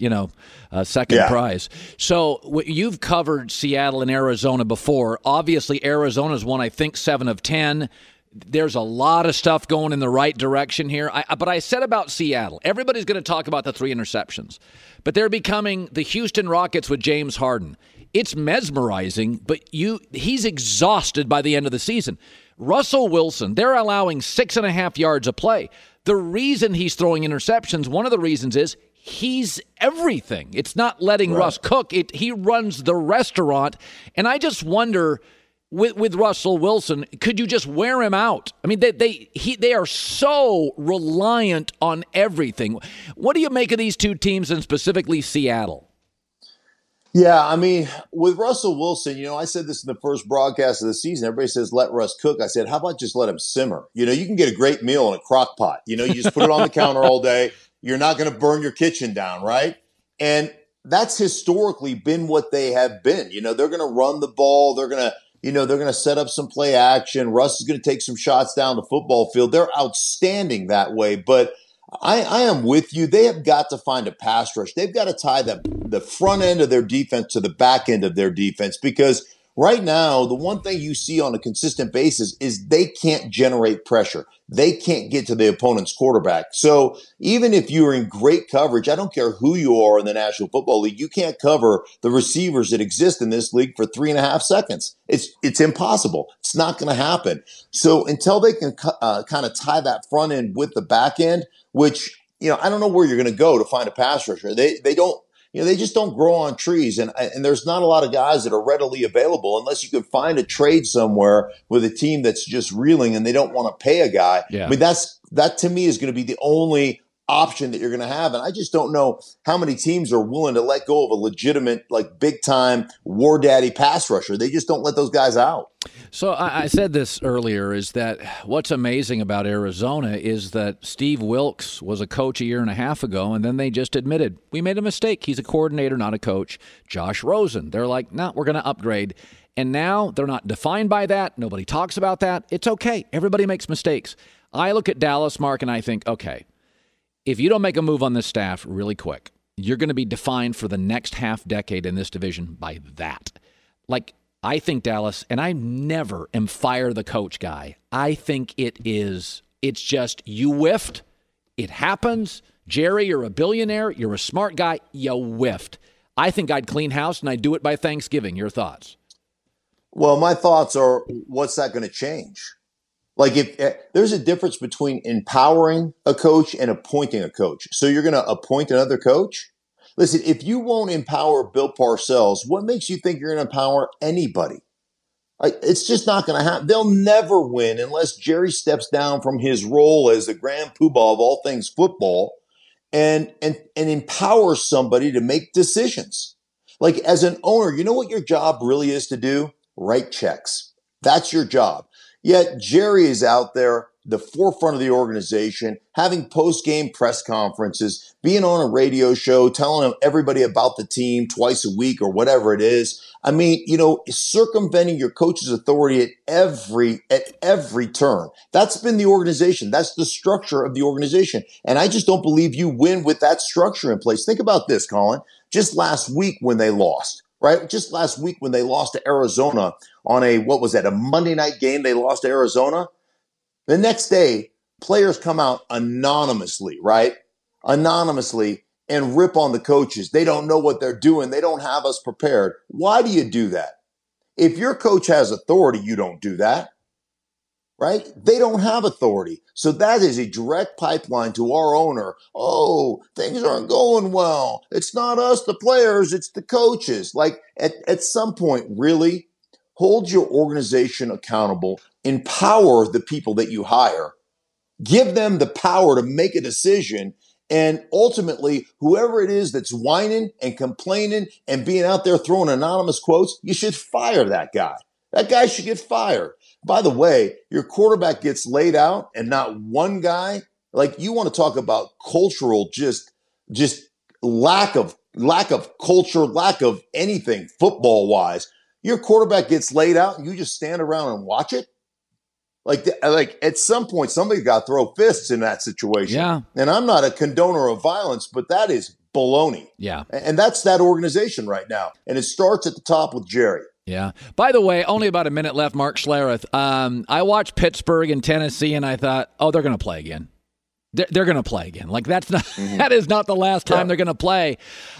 second prize. So you've covered Seattle and Arizona before. Obviously, Arizona's won, I think, 7 of 10. There's a lot of stuff going in the right direction here. But I said about Seattle, everybody's going to talk about the 3 interceptions. But they're becoming the Houston Rockets with James Harden. It's mesmerizing, but he's exhausted by the end of the season. Russell Wilson, they're allowing 6.5 yards a play. The reason he's throwing interceptions, one of the reasons is he's everything. It's not letting Russ cook. He runs the restaurant. And I just wonder, with Russell Wilson, could you just wear him out? I mean, they are so reliant on everything. What do you make of these 2 teams, and specifically Seattle? Yeah, I mean, with Russell Wilson, I said this in the first broadcast of the season. Everybody says, let Russ cook. I said, how about just let him simmer? You can get a great meal in a crock pot. You just put it on the counter all day. You're not going to burn your kitchen down, right? And that's historically been what they have been. They're going to run the ball. They're going to set up some play action. Russ is going to take some shots down the football field. They're outstanding that way. But I am with you. They have got to find a pass rush. They've got to tie the front end of their defense to the back end of their defense, because Right now, the one thing you see on a consistent basis is they can't generate pressure. They can't get to the opponent's quarterback. So even if you're in great coverage, I don't care who you are in the National Football League, you can't cover the receivers that exist in this league for 3.5 seconds. It's impossible. It's not going to happen. So until they can kind of tie that front end with the back end, which, I don't know where you're going to go to find a pass rusher. They don't. They just don't grow on trees, and there's not a lot of guys that are readily available unless you can find a trade somewhere with a team that's just reeling and they don't want to pay a guy. Yeah. I mean, that to me is going to be the only option that you're going to have, and I just don't know how many teams are willing to let go of a legitimate, like, big-time war daddy pass rusher. They just don't let those guys out. So I said this earlier, is that what's amazing about Arizona is that Steve Wilkes was a coach 1.5 years ago, and then they just admitted, we made a mistake. He's a coordinator, not a coach. Josh Rosen, they're like, no, we're going to upgrade. And now they're not defined by that. Nobody talks about that. It's okay. Everybody makes mistakes. I look at Dallas, Mark, and I think, okay, if you don't make a move on this staff really quick, you're going to be defined for the next half decade in this division by that. Like, I think Dallas, and I never am fire the coach guy. I think it's just you whiffed. It happens. Jerry, you're a billionaire. You're a smart guy. You whiffed. I think I'd clean house, and I'd do it by Thanksgiving. Your thoughts? Well, my thoughts are, what's that going to change? Like, if there's a difference between empowering a coach and appointing a coach. So you're going to appoint another coach? Listen, if you won't empower Bill Parcells, what makes you think you're going to empower anybody? It's just not going to happen. They'll never win unless Jerry steps down from his role as the grand poobah of all things football and empowers somebody to make decisions. Like, as an owner, you know what your job really is to do? Write checks. That's your job. Yet Jerry is out there, the forefront of the organization, having post-game press conferences, being on a radio show, telling everybody about the team twice a week or whatever it is. I mean, circumventing your coach's authority at every turn. That's been the organization. That's the structure of the organization. And I just don't believe you win with that structure in place. Think about this, Colin. Just last week when they lost, right? Just last week when they lost to Arizona on a Monday night game, they lost to Arizona. The next day, players come out anonymously, right? Anonymously, and rip on the coaches. They don't know what they're doing. They don't have us prepared. Why do you do that? If your coach has authority, you don't do that, right? They don't have authority. So that is a direct pipeline to our owner. Oh, things aren't going well. It's not us, the players, it's the coaches. Like, at some point, really, hold your organization accountable, empower the people that you hire, give them the power to make a decision, and ultimately, whoever it is that's whining and complaining and being out there throwing anonymous quotes, you should fire that guy. That guy should get fired. By the way, your quarterback gets laid out and not one guy. Like, you want to talk about cultural, just lack of culture, lack of anything football wise. Your quarterback gets laid out and you just stand around and watch it. Like at some point, somebody got to throw fists in that situation. Yeah. And I'm not a condoner of violence, but that is baloney. Yeah. And that's that organization right now. And it starts at the top with Jerry. Yeah. By the way, only about a minute left, Mark Schlereth. I watched Pittsburgh and Tennessee, and I thought, oh, they're going to play again. They're going to play again. Like, that is not the last time they're going to play.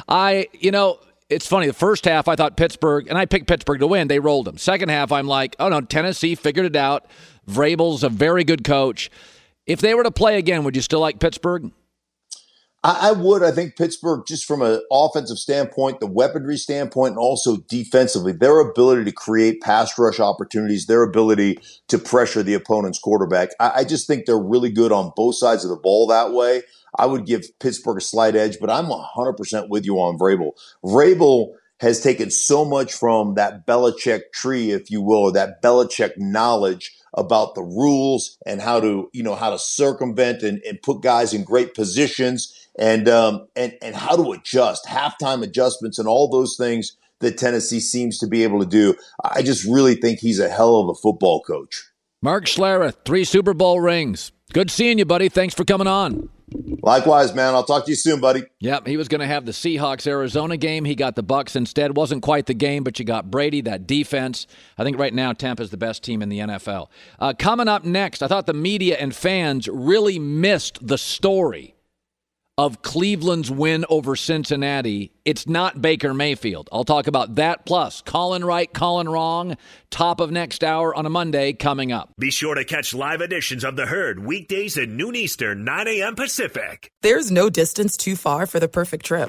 It's funny. The first half, I thought Pittsburgh, and I picked Pittsburgh to win. They rolled them. Second half, I'm like, oh, no, Tennessee figured it out. Vrabel's a very good coach. If they were to play again, would you still like Pittsburgh? I would. I think Pittsburgh, just from an offensive standpoint, the weaponry standpoint, and also defensively, their ability to create pass rush opportunities, their ability to pressure the opponent's quarterback, I just think they're really good on both sides of the ball that way. I would give Pittsburgh a slight edge, but I'm 100% with you on Vrabel. Vrabel has taken so much from that Belichick tree, if you will, or that Belichick knowledge about the rules and how to circumvent and put guys in great positions and how to adjust, halftime adjustments and all those things that Tennessee seems to be able to do. I just really think he's a hell of a football coach. Mark Schlereth, 3 Super Bowl rings. Good seeing you, buddy. Thanks for coming on. Likewise, man. I'll talk to you soon, buddy. Yep, he was going to have the Seahawks-Arizona game. He got the Bucs instead. Wasn't quite the game, but you got Brady, that defense. I think right now Tampa's the best team in the NFL. Coming up next, I thought the media and fans really missed the story of Cleveland's win over Cincinnati. It's not Baker Mayfield. I'll talk about that, plus calling right, calling wrong. Top of next hour on a Monday coming up. Be sure to catch live editions of The Herd weekdays at noon Eastern, 9 a.m. Pacific. There's no distance too far for the perfect trip.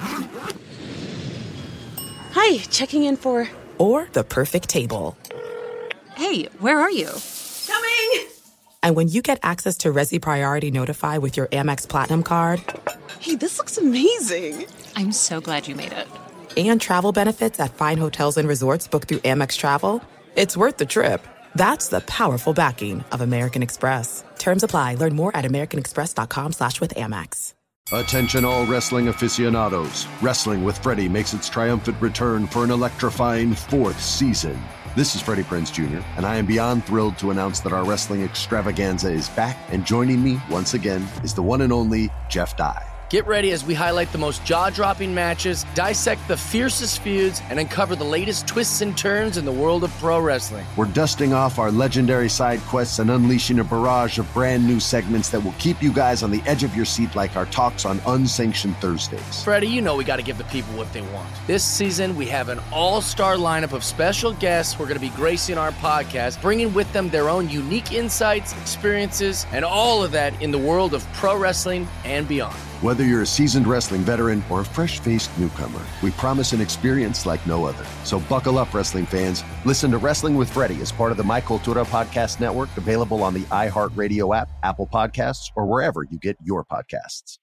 Hi, checking in for... Or the perfect table. Hey, where are you? Coming! And when you get access to Resi Priority Notify with your Amex Platinum card... Hey, this looks amazing. I'm so glad you made it. And travel benefits at fine hotels and resorts booked through Amex Travel, it's worth the trip. That's the powerful backing of American Express. Terms apply. Learn more at americanexpress.com/withAmex. Attention all wrestling aficionados. Wrestling with Freddie makes its triumphant return for an electrifying 4th season. This is Freddie Prinze Jr., and I am beyond thrilled to announce that our wrestling extravaganza is back, and joining me once again is the one and only Jeff Dye. Get ready as we highlight the most jaw-dropping matches, dissect the fiercest feuds, and uncover the latest twists and turns in the world of pro wrestling. We're dusting off our legendary side quests and unleashing a barrage of brand new segments that will keep you guys on the edge of your seat like our talks on Unsanctioned Thursdays. Freddie, you know we got to give the people what they want. This season, we have an all-star lineup of special guests who are going to be gracing our podcast, bringing with them their own unique insights, experiences, and all of that in the world of pro wrestling and beyond. Whether you're a seasoned wrestling veteran or a fresh-faced newcomer, we promise an experience like no other. So buckle up, wrestling fans. Listen to Wrestling with Freddie as part of the My Cultura Podcast Network, available on the iHeartRadio app, Apple Podcasts, or wherever you get your podcasts.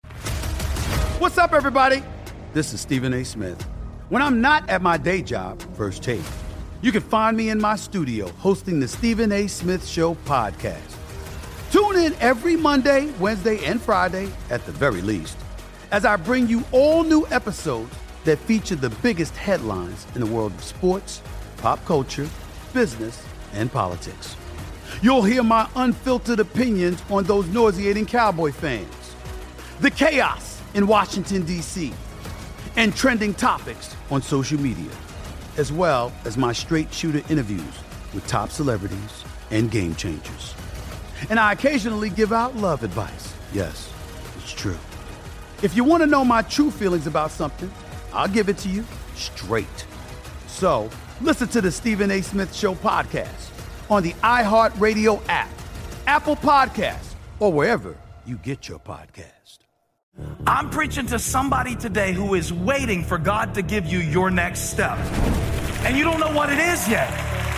What's up, everybody? This is Stephen A. Smith. When I'm not at my day job, First Take, you can find me in my studio hosting the Stephen A. Smith Show podcast. Tune in every Monday, Wednesday, and Friday, at the very least, as I bring you all new episodes that feature the biggest headlines in the world of sports, pop culture, business, and politics. You'll hear my unfiltered opinions on those nauseating Cowboy fans, the chaos in Washington, D.C., and trending topics on social media, as well as my straight shooter interviews with top celebrities and game changers. And I occasionally give out love advice. Yes, it's true. If you want to know my true feelings about something, I'll give it to you straight. So, listen to the Stephen A. Smith Show podcast on the iHeartRadio app, Apple Podcasts, or wherever you get your podcast. I'm preaching to somebody today who is waiting for God to give you your next step. And you don't know what it is yet.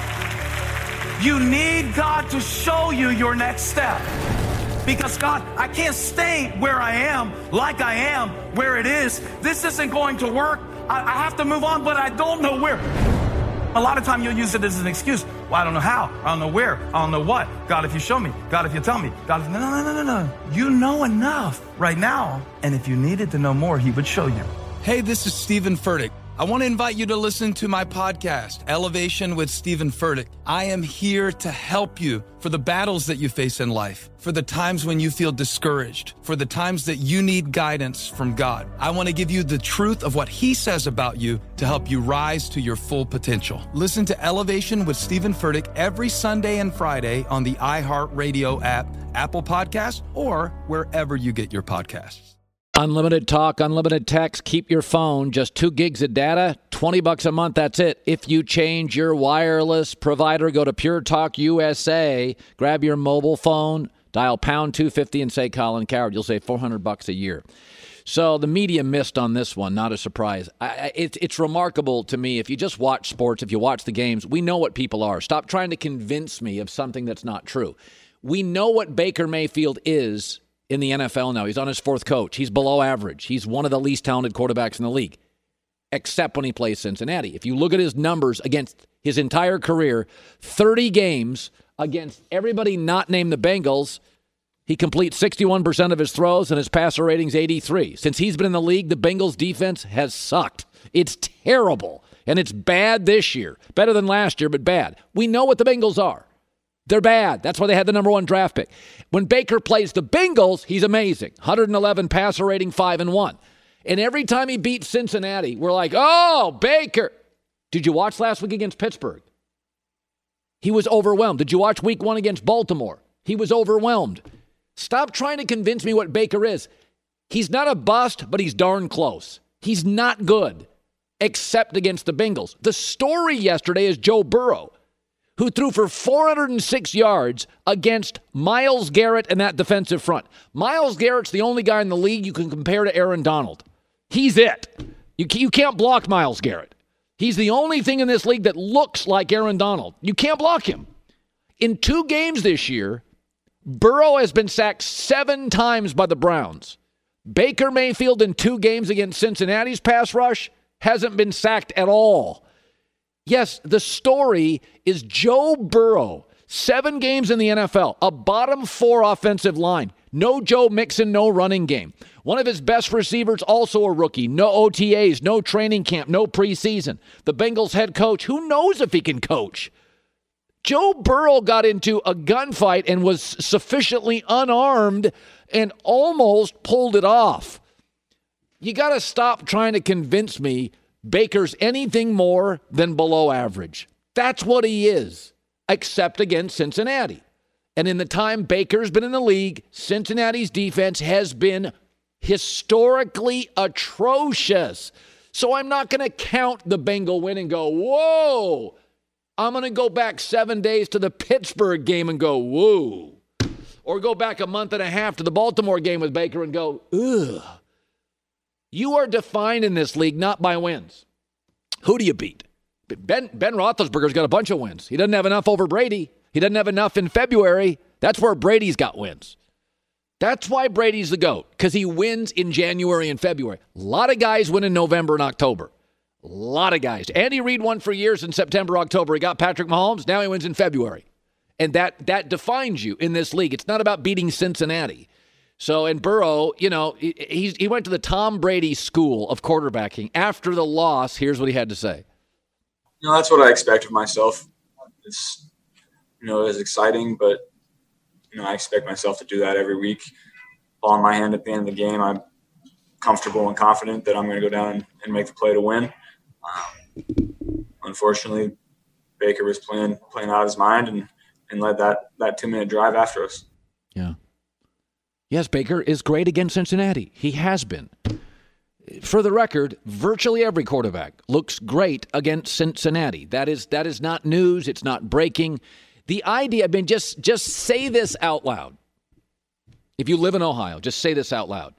You need God to show you your next step. Because God, I can't stay where I am, like I am, where it is. This isn't going to work. I have to move on, but I don't know where. A lot of time you'll use it as an excuse. Well, I don't know how. I don't know where. I don't know what. God, if you show me. God, if you tell me. God, if... No. You know enough right now. And if you needed to know more, he would show you. Hey, this is Stephen Furtick. I want to invite you to listen to my podcast, Elevation with Stephen Furtick. I am here to help you for the battles that you face in life, for the times when you feel discouraged, for the times that you need guidance from God. I want to give you the truth of what he says about you to help you rise to your full potential. Listen to Elevation with Stephen Furtick every Sunday and Friday on the iHeartRadio app, Apple Podcasts, or wherever you get your podcasts. Unlimited talk, unlimited text. Keep your phone. Just 2 gigs of data, $20 a month. That's it. If you change your wireless provider, go to Pure Talk USA. Grab your mobile phone, dial pound 250 and say Colin Cowherd. You'll save $400 a year. So the media missed on this one. Not a surprise. It's remarkable to me. If you just watch sports, if you watch the games, we know what people are. Stop trying to convince me of something that's not true. We know what Baker Mayfield is in the NFL now. He's on his 4th coach. He's below average. He's one of the least talented quarterbacks in the league, except when he plays Cincinnati. If you look at his numbers against his entire career, 30 games against everybody not named the Bengals, he completes 61% of his throws and his passer rating's 83. Since he's been in the league, the Bengals defense has sucked. It's terrible, and it's bad this year. Better than last year, but bad. We know what the Bengals are. They're bad. That's why they had the number 1 draft pick. When Baker plays the Bengals, he's amazing. 111 passer rating, 5-1. And every time he beats Cincinnati, we're like, oh, Baker. Did you watch last week against Pittsburgh? He was overwhelmed. Did you watch week 1 against Baltimore? He was overwhelmed. Stop trying to convince me what Baker is. He's not a bust, but he's darn close. He's not good, except against the Bengals. The story yesterday is Joe Burrow, who threw for 406 yards against Myles Garrett and that defensive front. Myles Garrett's the only guy in the league you can compare to Aaron Donald. He's it. You can't block Myles Garrett. He's the only thing in this league that looks like Aaron Donald. You can't block him. In 2 games this year, Burrow has been sacked 7 times by the Browns. Baker Mayfield in 2 games against Cincinnati's pass rush hasn't been sacked at all. Yes, the story is Joe Burrow, 7 games in the NFL, a bottom 4 offensive line. No Joe Mixon, no running game. One of his best receivers, also a rookie. No OTAs, no training camp, no preseason. The Bengals head coach, who knows if he can coach? Joe Burrow got into a gunfight and was sufficiently unarmed and almost pulled it off. You got to stop trying to convince me Baker's anything more than below average. That's what he is, except against Cincinnati. And in the time Baker's been in the league, Cincinnati's defense has been historically atrocious. So I'm not going to count the Bengal win and go, whoa. I'm going to go back 7 days to the Pittsburgh game and go, whoa. Or go back a month and a half to the Baltimore game with Baker and go, ugh. You are defined in this league not by wins. Who do you beat? Ben Roethlisberger's got a bunch of wins. He doesn't have enough over Brady. He doesn't have enough in February. That's where Brady's got wins. That's why Brady's the GOAT, because he wins in January and February. A lot of guys win in November and October. A lot of guys. Andy Reid won for years in September, October. He got Patrick Mahomes. Now he wins in February. And that defines you in this league. It's not about beating Cincinnati. So, and Burrow, you know, he went to the Tom Brady school of quarterbacking. After the loss, here's what he had to say. You know, that's what I expect of myself. It's, you know, it's exciting, but, you know, I expect myself to do that every week. Ball in my hand at the end of the game, I'm comfortable and confident that I'm going to go down and make the play to win. Unfortunately, Baker was playing out of his mind and led that 2-minute drive after us. Yeah. Yes, Baker is great against Cincinnati. He has been. For the record, virtually every quarterback looks great against Cincinnati. That is not news. It's not breaking. The idea, I mean, just say this out loud. If you live in Ohio, just say this out loud.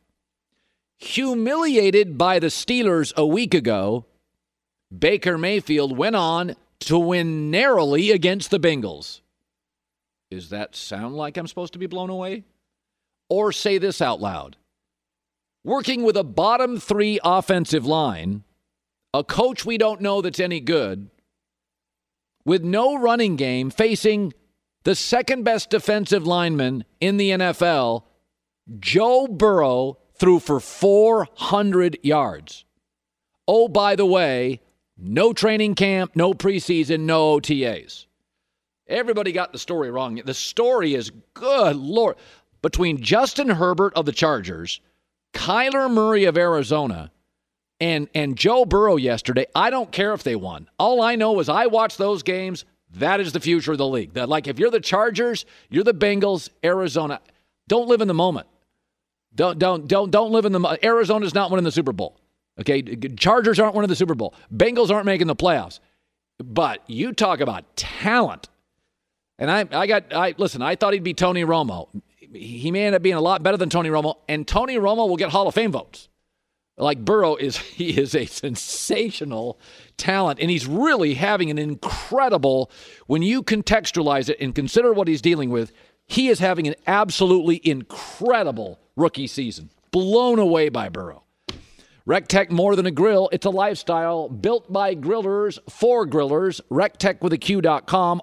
Humiliated by the Steelers a week ago, Baker Mayfield went on to win narrowly against the Bengals. Does that sound like I'm supposed to be blown away? Or say this out loud. Working with a bottom 3 offensive line, a coach we don't know that's any good, with no running game, facing the second best defensive lineman in the NFL, Joe Burrow threw for 400 yards. Oh, by the way, no training camp, no preseason, no OTAs. Everybody got the story wrong. The story is, good Lord, between Justin Herbert of the Chargers, Kyler Murray of Arizona, and Joe Burrow yesterday. I don't care if they won. All I know is I watched those games. That is the future of the league. That, like, if you're the Chargers, you're the Bengals, Arizona. Don't live in the moment. Don't live in the. Arizona's not winning the Super Bowl. Okay, Chargers aren't winning the Super Bowl. Bengals aren't making the playoffs. But you talk about talent. And listen, I thought he'd be Tony Romo. He may end up being a lot better than Tony Romo, and Tony Romo will get Hall of Fame votes. Like Burrow he is a sensational talent, and he's really having an incredible, when you contextualize it and consider what he's dealing with, he is having an absolutely incredible rookie season. Blown away by Burrow. RecTech, more than a grill, it's a lifestyle built by grillers for grillers. RecTech.com,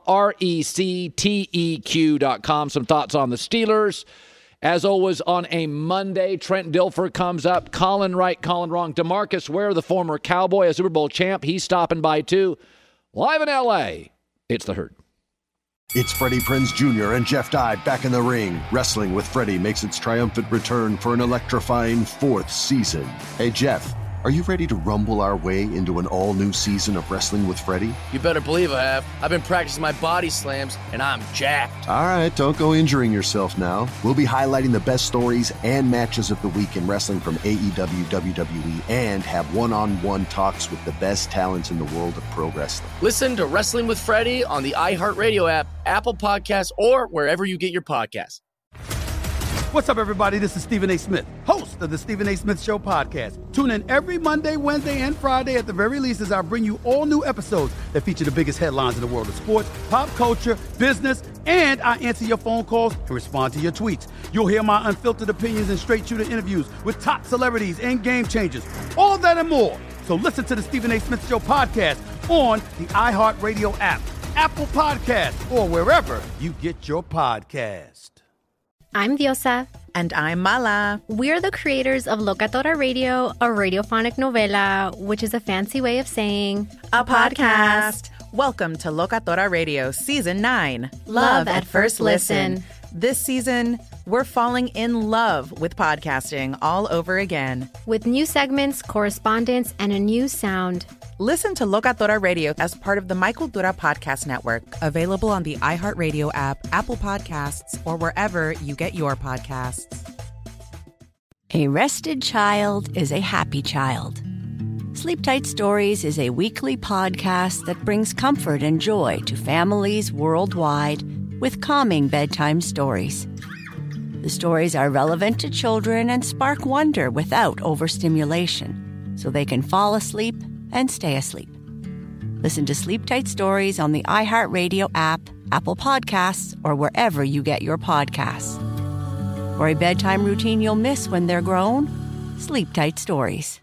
RecTeq.com. Some thoughts on the Steelers. As always, on a Monday, Trent Dilfer comes up. Colin right, Colin wrong. DeMarcus Ware, the former Cowboy, a Super Bowl champ, he's stopping by too. Live in L.A., it's The Herd. It's Freddie Prinze Jr. and Jeff Dye back in the ring. Wrestling with Freddie makes its triumphant return for an electrifying 4th season. Hey, Jeff, are you ready to rumble our way into an all-new season of Wrestling with Freddie? You better believe I have. I've been practicing my body slams, and I'm jacked. All right, don't go injuring yourself now. We'll be highlighting the best stories and matches of the week in wrestling from AEW, WWE, and have one-on-one talks with the best talents in the world of pro wrestling. Listen to Wrestling with Freddie on the iHeartRadio app, Apple Podcasts, or wherever you get your podcasts. What's up, everybody? This is Stephen A. Smith, host of the Stephen A. Smith Show podcast. Tune in every Monday, Wednesday, and Friday at the very least as I bring you all new episodes that feature the biggest headlines in the world of sports, pop culture, business, and I answer your phone calls and respond to your tweets. You'll hear my unfiltered opinions and straight-shooter interviews with top celebrities and game changers. All that and more. So listen to the Stephen A. Smith Show podcast on the iHeartRadio app, Apple Podcasts, or wherever you get your podcast. I'm Diosa. And I'm Mala. We're the creators of Locatora Radio, a radiophonic novela, which is a fancy way of saying a podcast. Welcome to Locatora Radio Season 9. Love at First Listen. This season, we're falling in love with podcasting all over again. With new segments, correspondence, and a new sound. Listen to Locatora Radio as part of the My Cultura Podcast Network. Available on the iHeartRadio app, Apple Podcasts, or wherever you get your podcasts. A rested child is a happy child. Sleep Tight Stories is a weekly podcast that brings comfort and joy to families worldwide with calming bedtime stories. The stories are relevant to children and spark wonder without overstimulation, so they can fall asleep and stay asleep. Listen to Sleep Tight Stories on the iHeartRadio app, Apple Podcasts, or wherever you get your podcasts. For a bedtime routine you'll miss when they're grown, Sleep Tight Stories.